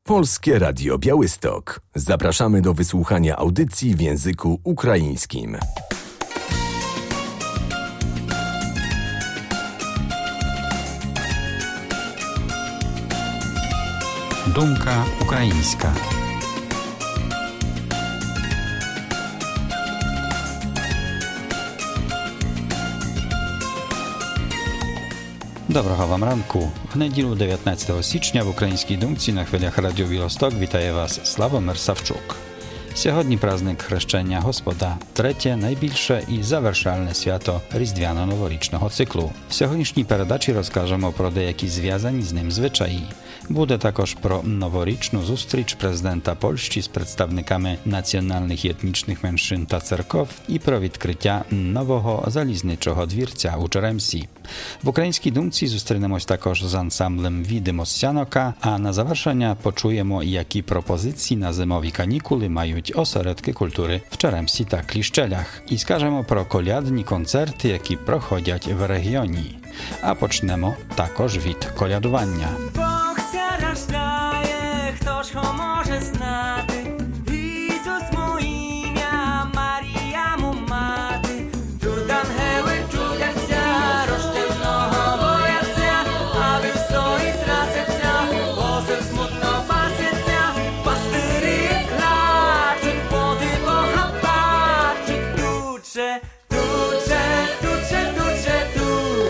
Polskie Radio Białystok. Zapraszamy do wysłuchania audycji w języku ukraińskim. Думка українська. Доброго вам ранку. В неділю 19 січня в українській думці на хвилях Радіо Білосток вітає вас Славомир Савчук. Сьогодні праздник Хрещення Господа, третє, найбільше і завершальне свято різдвяно-новорічного циклу. В сьогоднішній передачі розкажемо про деякі зв'язані з ним звичаї. Буде також про новорічну зустріч президента Польщі з представниками національних і етнічних меншин та церков і про відкриття нового залізничого двірця у Черемсі. В українській думці зустрінемось також з ансамблем «Відимо з Сянока», а на завершення почуємо, які пропозиції на зимові канікули мають осередки культури в Черемсі та Кліщелях. І скажемо про колядні концерти, які проходять в регіоні. А почнемо також від колядування. Хто ж його може знати? Ісус му ім'я, Марія му мати. Тут ангели чудяться, рожденого бояться, а він стоїть траситься, возив смутно паситься. Пастирі клачуть, поди Бога бачить, туче, туче, туче, туче, туче.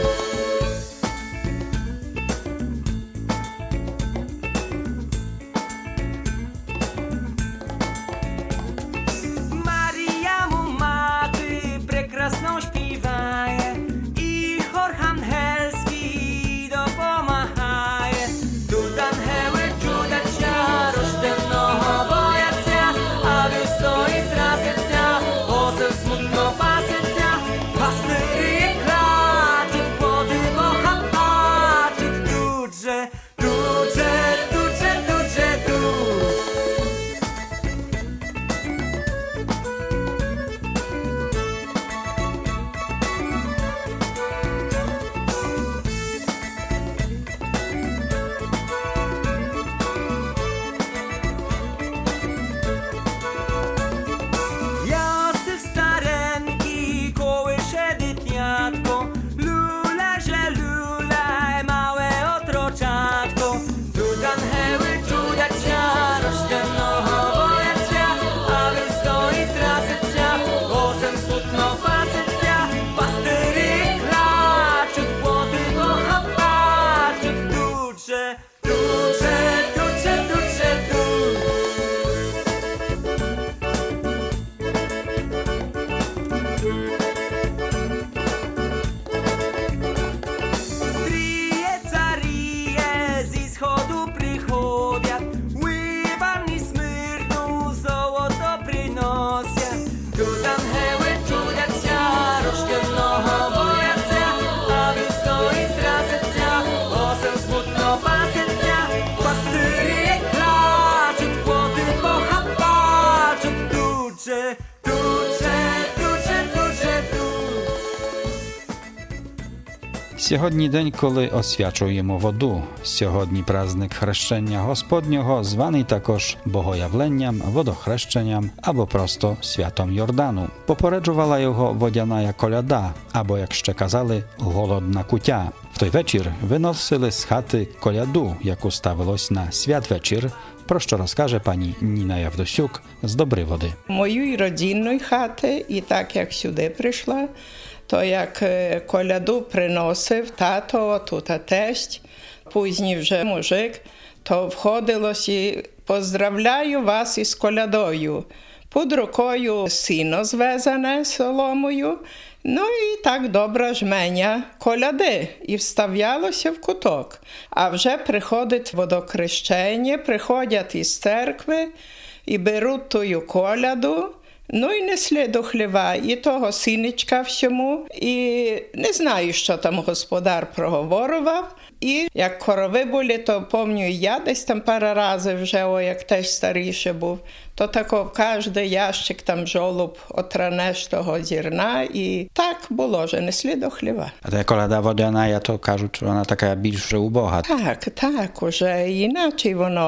Сьогодні день, коли освячуємо воду. Сьогодні праздник Хрещення Господнього, званий також Богоявленням, водохрещенням або просто Святом Йордану. Попереджувала його водяная коляда, або, як ще казали, голодна кутя. В той вечір виносили з хати коляду, яку ставилось на святвечір, про що розкаже пані Ніна Явдосюк з Добриводи. Моєї родинної хати, і так як сюди прийшла, то як коляду приносив тато, тута тесть, пізній вже мужик, то входилось і поздравляю вас із колядою. Під рукою сіно зв'язане соломою, ну і так добра жменя коляди, і вставлялося в куток. А вже приходить водохрещення, приходять із церкви і беруть тую коляду, ну і несли до хліва і того синичка всьому, і не знаю, що там господар проговорював. І як корови були, то пам'ятаю, я десь там пару разів вже, як теж старіше був, то тако в кожний ящик там жолоб отранеш того зерна, і так було, że несли до хліва. А та коляда водяна, то кажуть, що вона така більш убога. Так, уже іначе воно.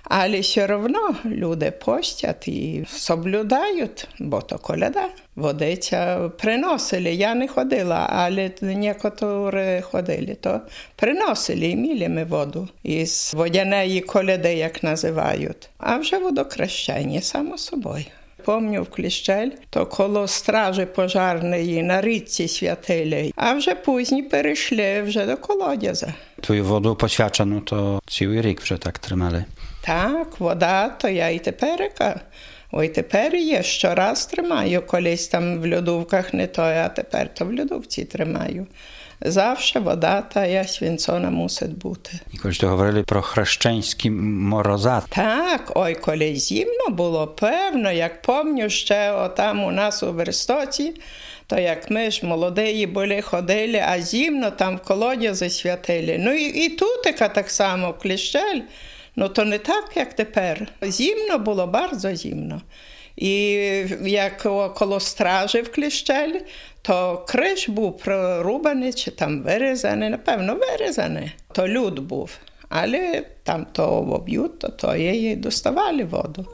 Але все одно люди постять і соблюдають, бо то коляда. Водиця приносили, я не ходила, але некоторі ходили, то приносили і міли ми воду із водяної коляди, як називають. А вже водохрещення, само собою. Помню в Кліщель, то коло стражі пожарної на річці святили, а вже пізні перейшли вже до колодяза. Твою воду poświadczaną to цілий рік вже так тримали. Так, вода, то я і теперка. Ой, тепер є, щораз тримаю, колись там в льодовках не то, а тепер то в льодовці тримаю. Zawsze woda ta święcona musi być. I kogoś to говорили про хрещенські мороза. Так, ой, коли зимно було, певно, як пам'ятаю, ще отам у нас у Верстоці, то як ми ж молоді були, ходили, а зимно там в колодязі святили. Ну і тут так само, в Кліщель, ну то не так, як тепер. Зимно було, дуже зимно. І як коло стражі в Кліщелі, то криш був прорубаний, чи там вирізаний, напевно, вирізаний. То люд був, але там то об'ють, то її доставали воду.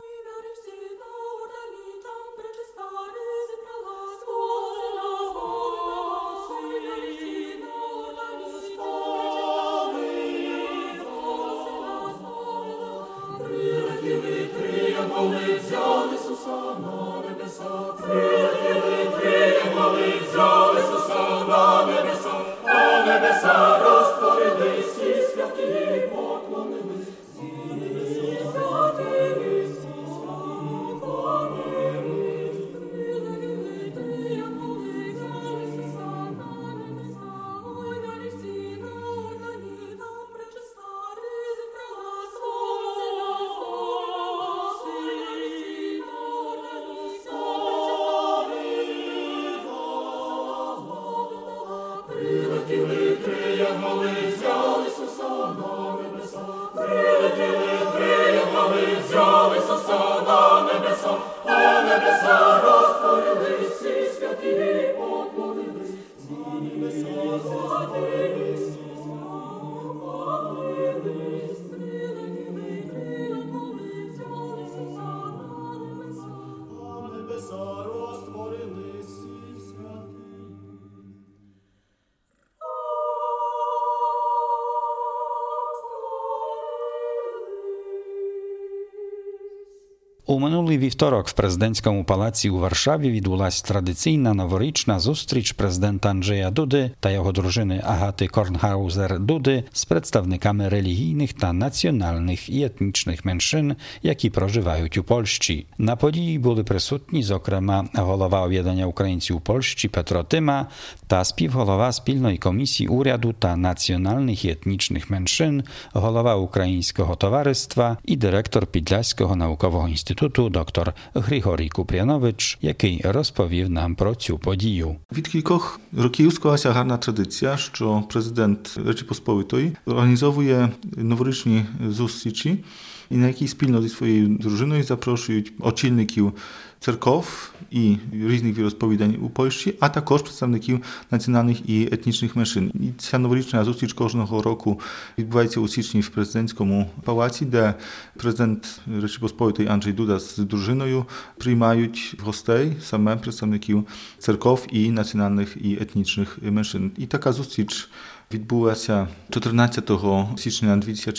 У минулий вівторок в президентському палаці у Варшаві відбулася традиційна новорічна зустріч президента Анджея Дуди та його дружини Агати Корнхаузер-Дуди з представниками релігійних та національних і етнічних меншин, які проживають у Польщі. На події були присутні, зокрема, голова Об'єднання українців у Польщі Петро Tyma та співголова спільної комісії уряду та національних і етнічних меншин, голова Українського товариства і директор Підляського наукового інституту доктор Григорій Купріанович, який розповів нам про цю подію. Від кількох років склалася гарна традиція, що президент Речі Посполитої організовує новорічні зустрічі, і на які спільно зі своєю дружиною запрошують очільників церков і різних віросповідань у Польщі, а також представників національних і етнічних меншин. І ця новорічна зустріч кожного року відбувається у січні в президентському палаці, де президент Речі Посполитої Анджей Дуда з дружиною приймають гостей, саме представників церков і національних і етнічних меншин. І така зустріч відбулася 14 січня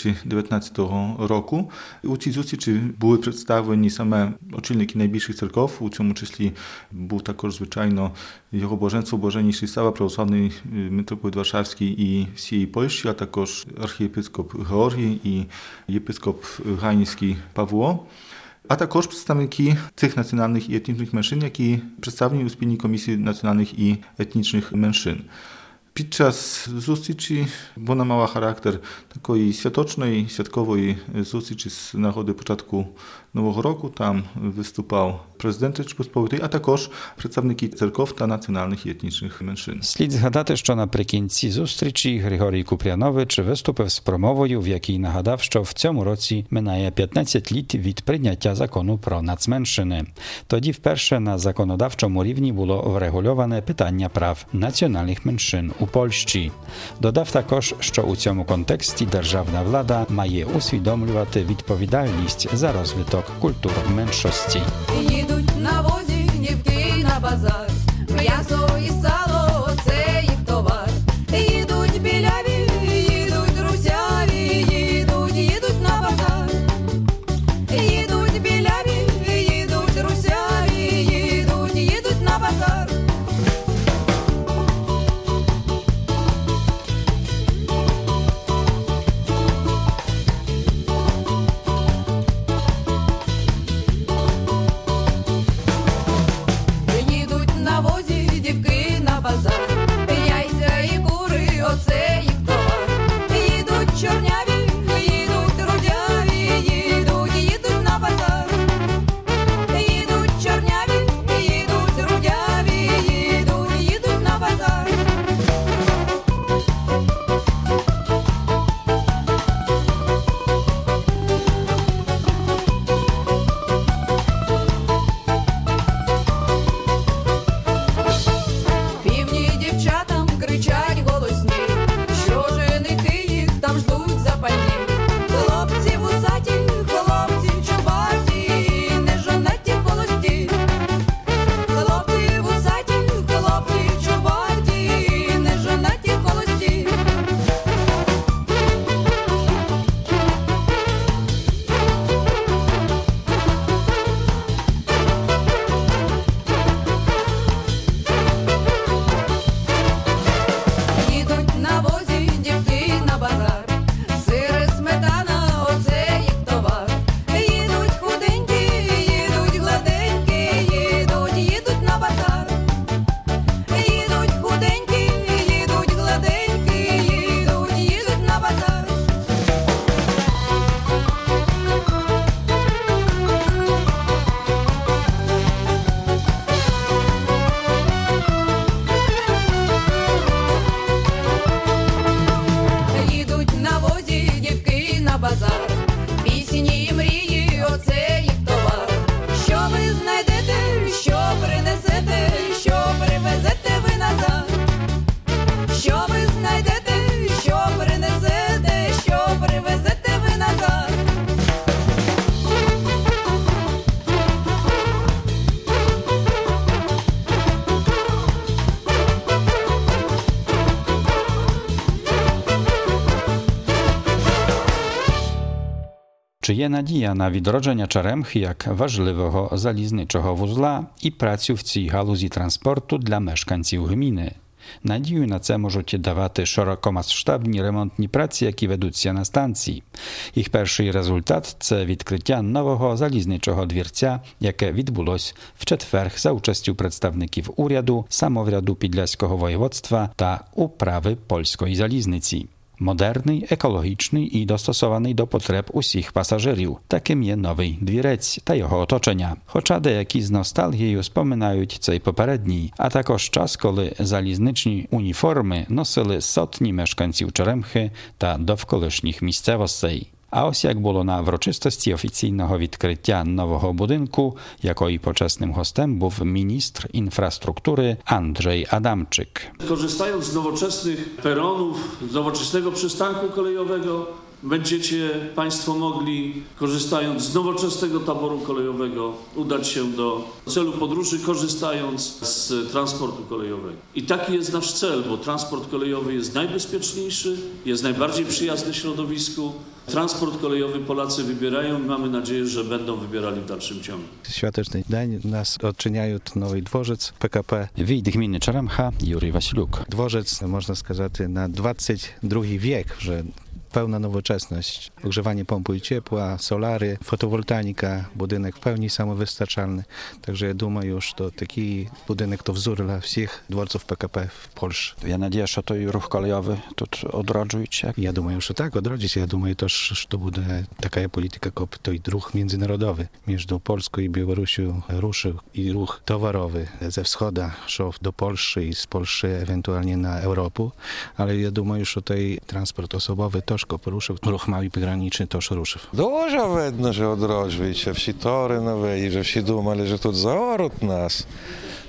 2019 року. У цій зустрічі були представлені саме очільники найбільших церков, у цьому числі був також, звичайно, його Божеństwo Блаженніший Сава, православний митрополит Варшавський і всієї Польщі, а також архієпископ Георгій і єпископ Ганівський Павло, а також представники цих національних і етнічних меншин, які представлені у спільній комісії національних і етнічних меншин. Під час зустрічі вона мала характер такої святочної, святкової зустрічі з нагоди початку Нового року. Там виступав президент Речі Посполитої, а також представники церков та національних і етнічних меншин. Слід згадати, що наприкінці зустрічі Григорій Купріанович виступив з промовою, в якій нагадав, що в цьому році минає 15 літ від прийняття закону про нацменшини. Тоді вперше на законодавчому рівні було врегульоване питання прав національних меншин у Польщі. Додав також, що у цьому контексті державна влада має усвідомлювати відповідальність за розвиток культур меншості. Їдуть на возі дівки на базар, м'ясо і сало – це їх товар. Їдуть біляві, їдуть русяві, їдуть на базар. Їдуть біляві, їдуть русяві, їдуть на базар. Їдуть на возі дівки на базар, яйця і кури – оце їх товар. Їдуть чорняві, їдуть рудяві, їдуть на базар. Їдуть чорняві, їдуть рудяві, їдуть на базар. Півні дівчатам кричать голосні, що женихи їх там ждуть запальні. Хлопці вусаті, хлопці чубаті, не жонаті холості. Хлопці вусаті, хлопці чубаті, не жонаті холості. Їдуть на возі дівки на базар, сир і сметана – оце їх товар. Їдуть худенькі, їдуть гладенькі, їдуть на базар. Їдуть худенькі, їдуть гладенькі, їдуть на базар. Їдуть на возі дівки на базар, пісні і мрії – оце їх товар. Що ви знайдете, що принесете, що привезете ви назад? Що ви знайдете, що принесете, що привезете ви назад? Чи є надія на відродження Черемхи як важливого залізничого вузла і працю в цій галузі транспорту для мешканців гміни? Надію на це можуть давати широкомасштабні ремонтні праці, які ведуться на станції. Їх перший результат – це відкриття нового залізничого двірця, яке відбулось в четвер за участю представників уряду, самовряду Підляського воєводства та управи польської залізниці. Модерний, екологічний і достосований до потреб усіх пасажирів. Таким є новий двірець та його оточення. Хоча деякі з ностальгією споминають цей попередній, а також час, коли залізничні уніформи носили сотні мешканців Черемхи та довколишніх місцевостей. А ось як було на врочистості офіційного відкриття нового будинку, якої почесним гостем був міністр інфраструктуry Andrzej Adamczyk. Korzystając z nowoczesnych peronów, z nowoczesnego przystanku kolejowego, będziecie Państwo mogli, korzystając z nowoczesnego taboru kolejowego, udać się do celu podróży, korzystając z transportu kolejowego. I taki jest nasz cel, bo transport kolejowy jest najbezpieczniejszy, jest najbardziej przyjazny środowisku. Transport kolejowy Polacy wybierają i mamy nadzieję, że będą wybierali w dalszym ciągu. Świateczny dzień nas odczyniają nowy dworzec PKP. Wójt gminy Czeremcha Jurij Wasiluk. Dworzec, można сказать, na XXI wiek, że pełna nowoczesność, ogrzewanie pompy ciepła, solary, fotowoltaika, budynek w pełni samowystarczalny. Także ja думаю, że taki budynek to wzór dla wszystkich dworców PKP w Polsce. Ja nadzieję, że to ruch kolejowy тут odrodzić. Ja думаю, że tak, odrodzić. Ja думаю też, że to będzie taka polityka, jak to i ruch międzynarodowy między Polską i Białorusią ruszył i ruch towarowy ze wschodu szedł do Polski i z Polski ewentualnie na Europę, ale ja думаю, że tutaj transport osobowy też poruszył, ruch mały pograniczny też ruszył. Дуже видно, що одроджується, всі тори нові, і вже всі думали, що тут заоруть нас.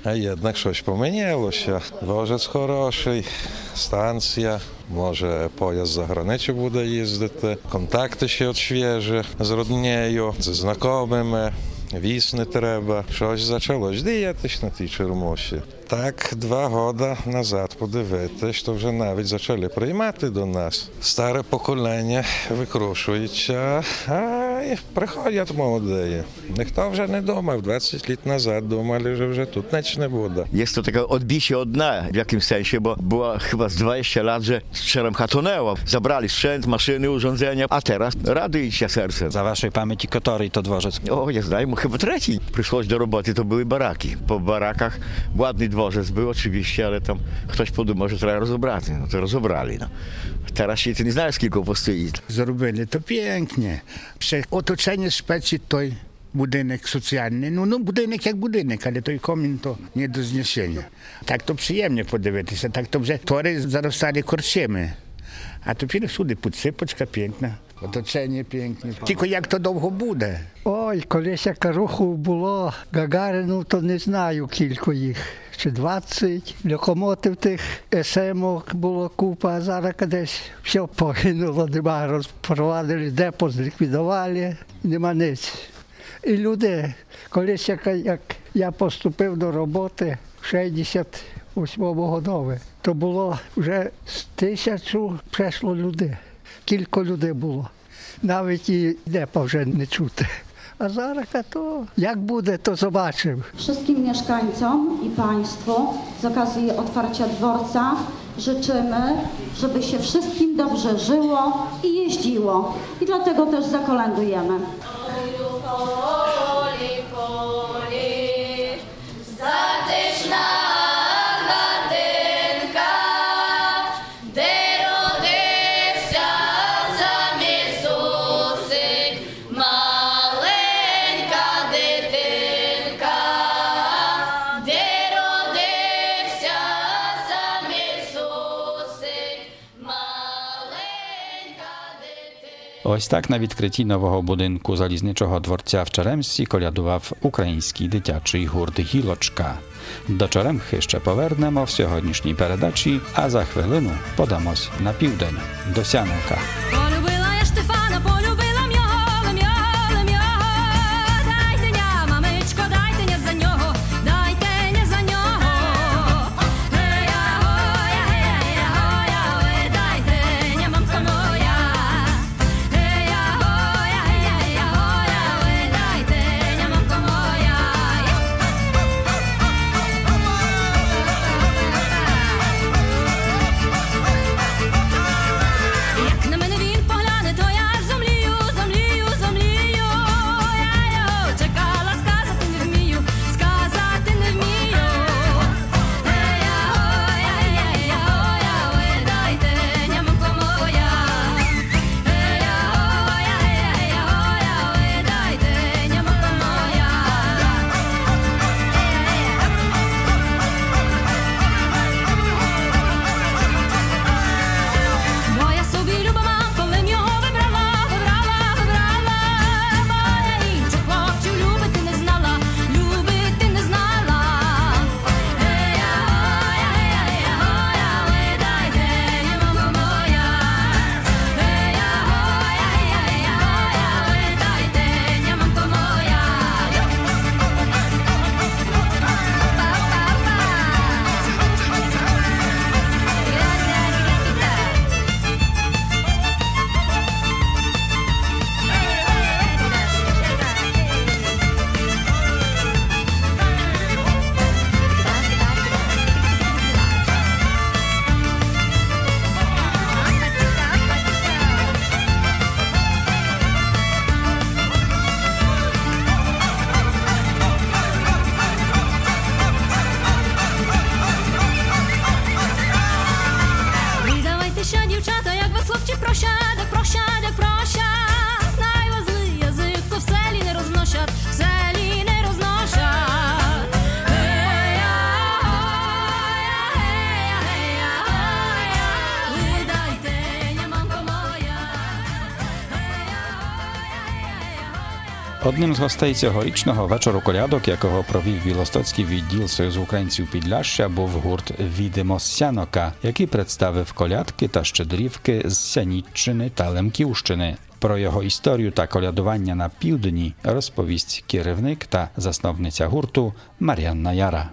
А jednak щось помінялося. Дворець хороший, станція, може поїзд за границю буде їздити, контакти ще от свіжі з роднею, з знайомими. Віз не треба. Щось почалось діятись на тій Чермоші. Так, 2 роки назад подивитись, що вже навіть почали приймати до нас. Старе покоління викрушується, а приходять молоді. Ніхто вже не думав. 20 років назад думали, що вже тут ніч не буде. Є to taka odbicie od dna w jakimś sensie, bo była chyba z 20 lat, że Czeremcha tonęła. Zabrali sprzęt, maszyny, urządzenia, a teraz radujcie serce. Za waszej pamięci, który to dworzec? O, nie znam, chyba 3. Przyszłość do roboty, to były baraki. Po barakach ładny dworzec był oczywiście, ale tam ktoś podumał, że trzeba rozebrać. No to rozebrali. No. Teraz się ty nie znasz, kilku postoi. Зробили то pięknie. Przy otoczeniu szpeci той budynek socjalny, no budynek jak budynek, ale той комін то nie do zniesienia. Tak to przyjemnie podивитися, tak to вже tory zarostali korczymi. A тепер всюди підсипочка piękna, оточення piękne. Тільки як то довго буде? Ой, колись як руху було Гагарину, то не знаю кілько їх. Чи 20 локомотив тих СМ-ок було купа, а зараз десь все погинуло, нема, розпровадили, депо зліквідували, нема ниць. І люди, колись як я поступив до роботи в 68-му годові, то було вже з 1000 прийшло людей, кілька людей було. Навіть і депа вже не чути. A zaraz to jak będzie, to zobaczymy. Wszystkim mieszkańcom i Państwu z okazji otwarcia dworca życzymy, żeby się wszystkim dobrze żyło i jeździło. I dlatego też zakolędujemy. Ось так на відкритті нового будинку залізничого дворця в Черемсі колядував український дитячий гурт «Гілочка». До Черемхи ще повернемо в сьогоднішній передачі, а за хвилину подамось на південь, до Сяновка. Полюбила я Штефана, полюбила м'яла, м'яла, м'яла. Дайте ня, мамичко, дайте ня за нього, дайте ня за нього. Гея-гоя, гея-гоя, ой, дайте ня, мамка моя. Гея-гоя, гея-гоя, ой, дайте ня, мамка моя. Як на мене він Одним з гостей цьогорічного вечору колядок, якого провів Білостоцький відділ Союзу українців Підляшшя, був гурт «Відимо з Сянока», який представив колядки та щедрівки з Сяніччини та Лемківщини. Про його історію та колядування на півдні розповість керівник та засновниця гурту Мар'янна Яра.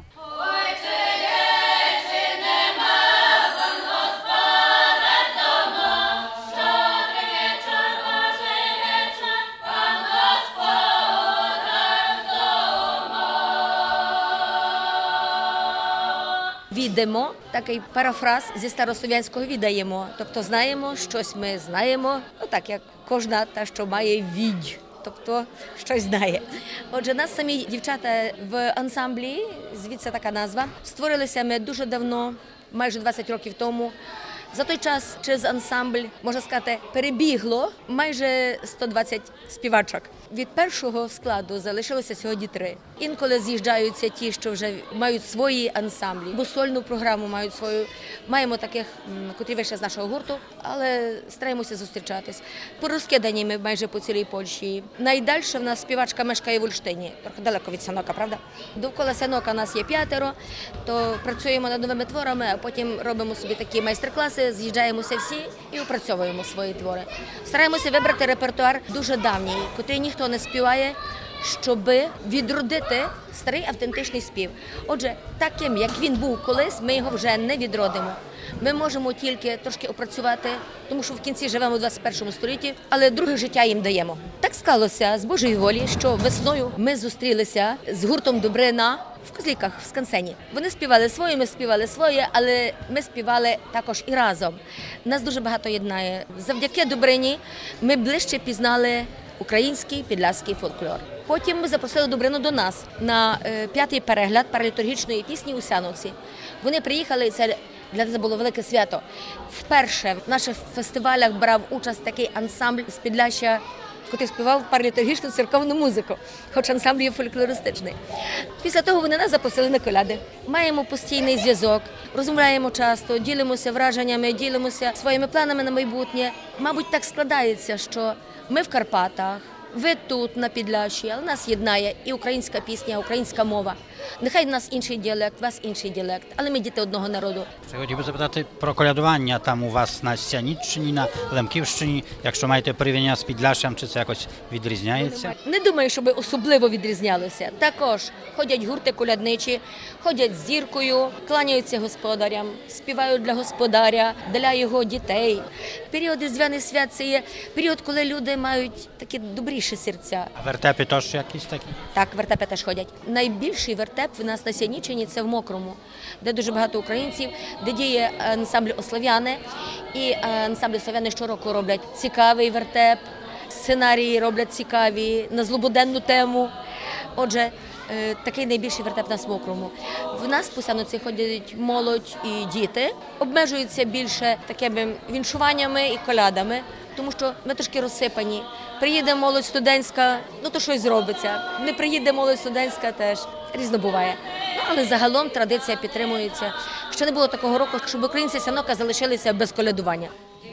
Відемо, такий парафраз зі старослов'янського відаємо, тобто знаємо, щось ми знаємо, ну так як кожна та, що має відь, тобто щось знає. Отже, нас самі дівчата в ансамблі, звідси така назва, створилися ми дуже давно, майже 20 років тому. За той час через ансамбль, можна сказати, перебігло майже 120 співачок. Від першого складу залишилося сьогодні 3. Інколи з'їжджаються ті, що вже мають свої ансамблі, бо сольну програму мають свою. Маємо таких, котрі вийшли з нашого гурту, але стараємося зустрічатись. Порозкидані ми майже по цілій Польщі. Найдальше в нас співачка мешкає в Ольштині, трохи далеко від Сянока, правда? Довкола Сянока нас є 5, то працюємо над новими творами, а потім робимо собі такі майстер-класи, з'їжджаємося всі і опрацьовуємо свої твори. Стараємося вибрати репертуар дуже давній, котрий ніхто не співає, щоб відродити старий автентичний спів. Отже, таким, як він був колись, ми його вже не відродимо. Ми можемо тільки трошки опрацювати, тому що в кінці живемо у 21 столітті, але друге життя їм даємо. Так склалося з Божої волі, що весною ми зустрілися з гуртом «Добрина» в Козліках, в Скансені. Вони співали своє, ми співали своє, але ми співали також і разом. Нас дуже багато єднає. Завдяки «Добрині» ми ближче пізнали український підляський фольклор. Потім ми запросили «Добрину» до нас на 5-й перегляд паралітургічної пісні у Сяновці. Вони приїхали, і це для нас було велике свято. Вперше в наших фестивалях брав участь такий ансамбль з Підляшшя, який співав паралітургічну церковну музику, хоч ансамбль є фольклористичний. Після того вони нас запросили на коляди. Маємо постійний зв'язок, розмовляємо часто, ділимося враженнями, ділимося своїми планами на майбутнє. Мабуть, так складається, що ми в Карпатах, ви тут, на Підляшші, але нас єднає і українська пісня, українська мова. Нехай в нас інший діалект, у вас інший діалект, але ми діти одного народу. Хотів би запитати про колядування там у вас на Сяніччині, на Лемківщині. Якщо маєте порівняння з Підляшшям, чи це якось відрізняється? Не думаю, щоб особливо відрізнялося. Також ходять гурти колядничі, ходять з зіркою, кланяються господарям, співають для господаря, для його дітей. Період Різдвяних свят – це є період, коли люди мають такі добріші серця. А вертепи теж якісь такі? Так, вертепи теж ходять. Найбільший вертеп в нас на Сяніччині – це в Мокрому, де дуже багато українців, де діє ансамбль «Ослав'яни». І ансамбль «Ослав'яни» щороку роблять цікавий вертеп, сценарії роблять цікаві, на злободенну тему. Отже, такий найбільший вертеп у нас в Мокрому. В нас по Сяновці ходять молодь і діти, обмежуються більше такими віншуваннями і колядами, тому що ми трошки розсипані. Приїде молодь студентська, ну то щось зробиться. Не приїде молодь студентська, теж різно буває. Але загалом традиція підтримується. Ще не було такого року, щоб українці Сянока залишилися без колядування.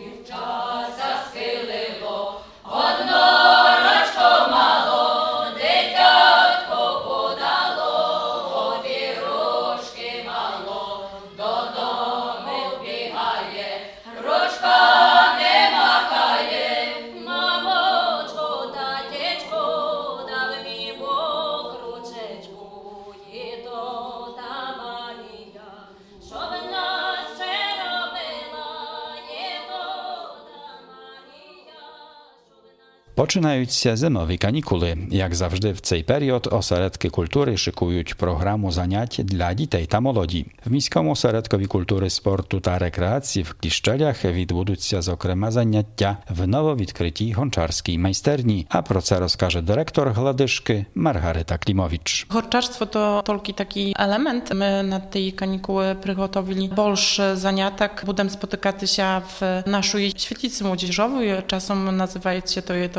Починаються зимові канікули. Як завжди в цей період осередки культури шикують програму занять для дітей та молоді. В міському осередкові культури, спорту та рекреації в Кліщелях відбудуться, зокрема, заняття в нововідкритій гончарській майстерні. А про це розкаже директор Gladышki Margaryta Klimowicz. Горчарstwo to tylko taki element. My na tej kanikuły przygotowili больше заняток. Будемо спотикатися в нашій świetlicy młodzieżowej. Czasem nazywają się to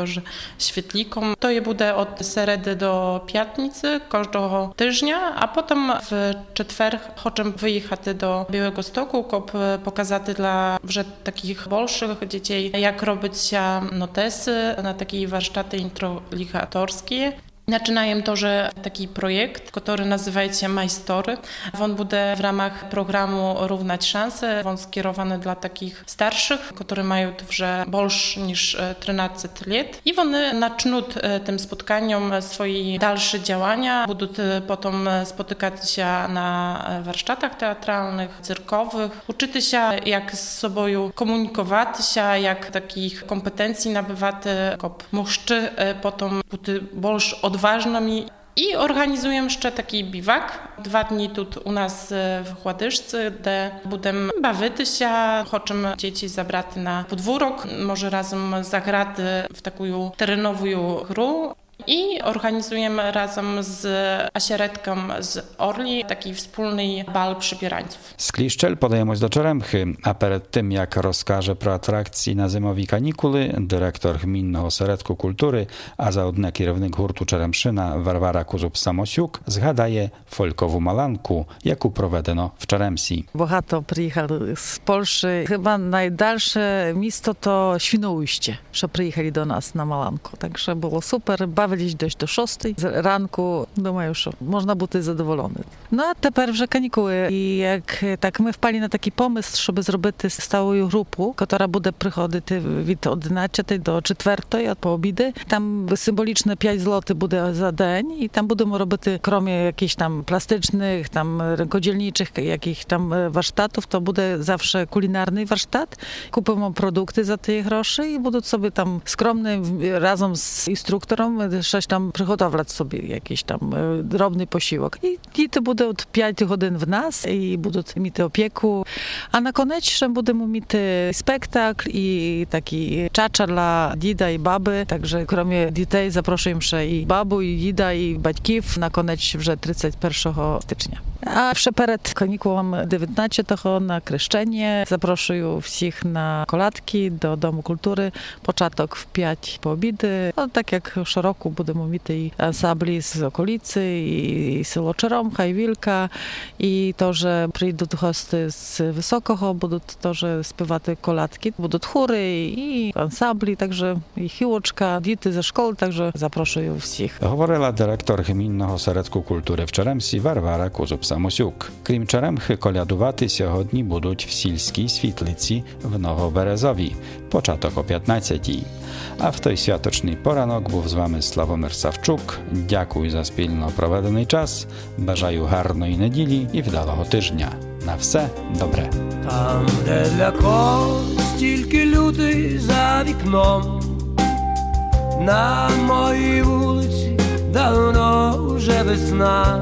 також świetlikom. To je буде від середи до п'ятниці кожного тижня, а потім в четвер хочемо виїхати до Białegostoku, щоб показати для вже таких більших дітей, як робиться нотеси на такі warsztaty introlігatorskie. Zaczynajem to, że taki projekt, który nazywa się Majstory. On będzie w ramach programu Równać Szanse. On skierowany dla takich starszych, którzy mają już больше niż 13 lat. I one zaczną tym spotkaniem swoje dalsze działania. Będą potem spotykać się na warsztatach teatralnych, cyrkowych. Uczyć się, jak z sobą komunikować się, jak takich kompetencji nabywać, jak muszczy potem być больше odważnymi. I organizujemy jeszcze taki biwak. 2 dni tu u nas w Ładyżce, gdzie będziemy bawić się, chcemy dzieci zabrać na podwórok, może razem zagrać w taką terenową grę. I organizujemy razem z Asieretką z Orli taki wspólny bal przybierańców. Z Kliszczel podajemy do Czeremchy, a przed tym jak rozkaże pro atrakcji na zimowi kanikuły, dyrektor Gminnego Ośrodka Kultury, a zaodny kierownik hurtu Czeremszyna Warwara Kuzub-Samosiuk zgadaje folkową malanku, jaką prowadzono w Czeremsi. Багато приїхали з Польщі. Chyba najdalsze miasto to Świnoujście, że przyjechali do nas na malanku. Także było super. Bawiliśmy dość do 6 ranku. Думаю, що можна бути задоволеним. Ну, а тепер вже канікули. І як так ми впали на такий помисł, щоб зробити сталу групу, яка буде приходити від 11 до 4 по обіди. Там символічно 5 zł буде за день. І там будемо робити, крім jakichś tam plastycznych, tam rękodzielniczych, jakichś tam warsztatów, to będzie zawsze kulinarny warsztat. Kupimy produkty za te groszy i będą sobie tam skromnie razem z instruktorem coś tam przygotować sobie, jakiś tam drobny posiłek. I to będzie od 5 godzin w nas i będą mieć opieku. A na koniec będziemy mieć spektakl i taki czacza dla dida i baby. Także kromie dzieci zapraszam się i babu, i dida, i батьків na koniec вже 31 stycznia. A jeszcze przed kanikułą 19 na kreszczenie. Zapraszam wszystkich na kolatki do Domu Kultury. Początek w 5 po obidy. No, tak jak szeroko będziemy mieć i ansambli z okolicy, i Selo Czeromcha, i Wilka. I to, że przyjdą hosty z Wysokoho, będą to, że śpiewać kolatki. Będą chóry i ansambli, także i chiłoczka, dzieci ze szkoły, także zapraszam wszystkich. Говорила dyrektor Gminnego Ośrodka Kultury w Czeremsi Warwara Kuzub-Samosiuk. Крім Czeremchy, колядувати сьогодні будуть в сільській світлиці в Новобереzowi. Початок о 15. А в той святочний поранок був з вами Славомир Савчук. Дякую за спільно проведений час. Бажаю гарної неділі і вдалого тижня. На все добре. Там, де для когось тільки люди за вікном, на моїй вулиці давно вже весна.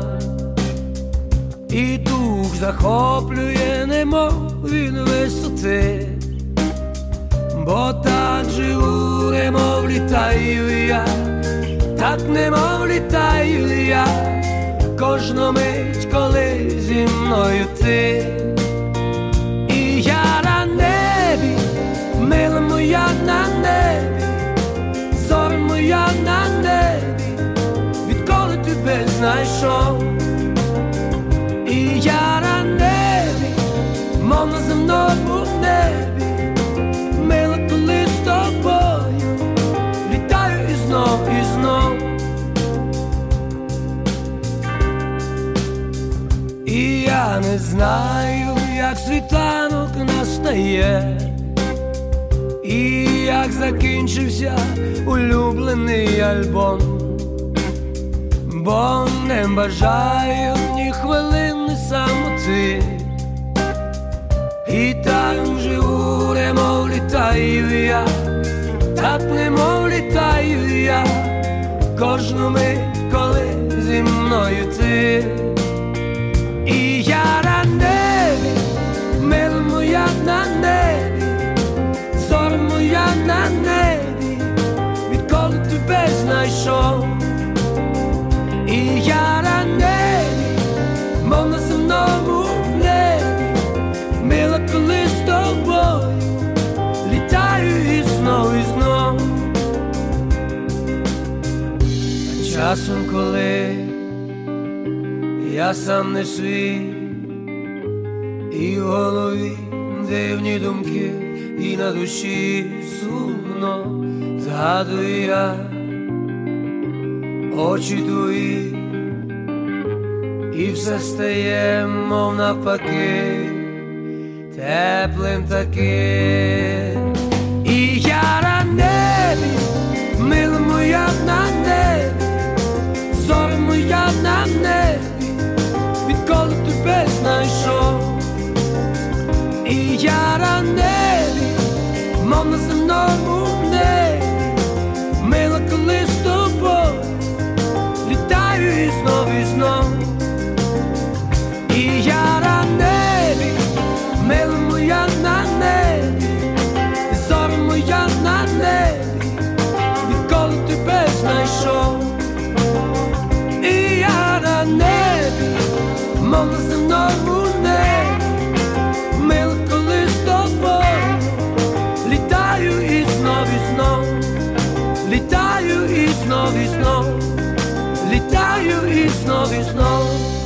І дух захоплює, немов він висоти, бо так живу, немов літаю я, так немов літаю я, кожну мить, коли зі мною ти. І я на небі, мила моя на небі, зоря моя на небі, відколи тебе знайшов. І я на небі, мов на земному небі, мила, коли з тобою літаю і знов, і знов. І я не знаю, як світанок настає, і як закінчився улюблений альбом, бо не бажаю ні хвилини самоти. І так живу, немов літаю я, так немов літаю я, кожну мить, коли зі мною ти. І я на небі, мила моя на небі, зоря моя на небі, відколи тебе знайшов. І я на небі, мов на земному небі, мила, коли з тобою літаю і знов, і знов. Часом, коли я сам не свій, і в голові дивні думки, і на душі сумно, згадую я очі твої, і все стає, мов навпаки, теплим таким. І я на небі, мила моя на небі, зоря моя на небі, відколи тебе знайшов. І я на небі, мов на земному небі, мила, коли з тобою літаю і знов. І я на небі, мила моя на небі, зоря моя на небі, відколи тебе знайшов. І я на небі, мов на земному небі, мила, коли з тобою літаю і знов, літаю і знов, літаю і знов.